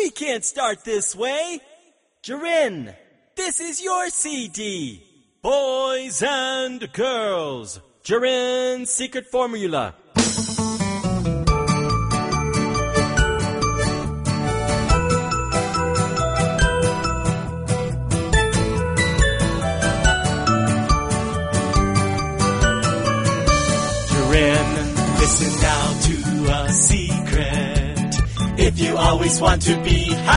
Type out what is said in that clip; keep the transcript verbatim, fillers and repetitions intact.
We can't start this way. Jirin, this is your C D. Boys and girls, Jirin's secret formula. Jirin, listen now to a secret. If you always want to be happy,